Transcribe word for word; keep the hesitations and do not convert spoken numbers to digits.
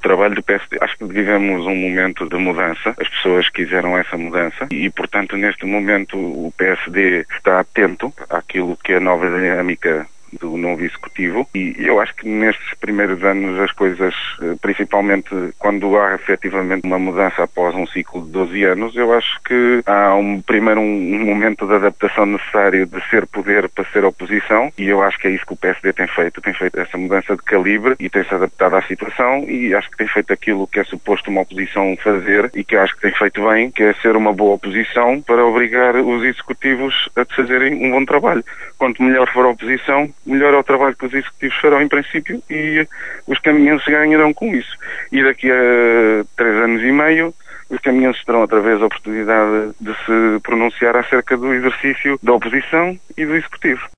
trabalho do P S D. Acho que vivemos um momento de mudança. As pessoas quiseram essa mudança e, portanto, neste momento o P S D está atento àquilo que é a nova dinâmica do novo executivo e eu acho que nestes primeiros anos as coisas, principalmente quando há efetivamente uma mudança após um ciclo de doze anos, eu acho que há um, primeiro um momento de adaptação necessário de ser poder para ser oposição e eu acho que é isso que o P S D tem feito, tem feito essa mudança de calibre e tem-se adaptado à situação e acho que tem feito aquilo que é suposto uma oposição fazer e que eu acho que tem feito bem, que é ser uma boa oposição para obrigar os executivos a fazerem um bom trabalho. Quanto melhor for a oposição, melhor é o trabalho que os executivos farão em princípio e os caminhenses ganharão com isso. E daqui a três anos e meio, os caminhenses terão outra vez a oportunidade de se pronunciar acerca do exercício da oposição e do executivo.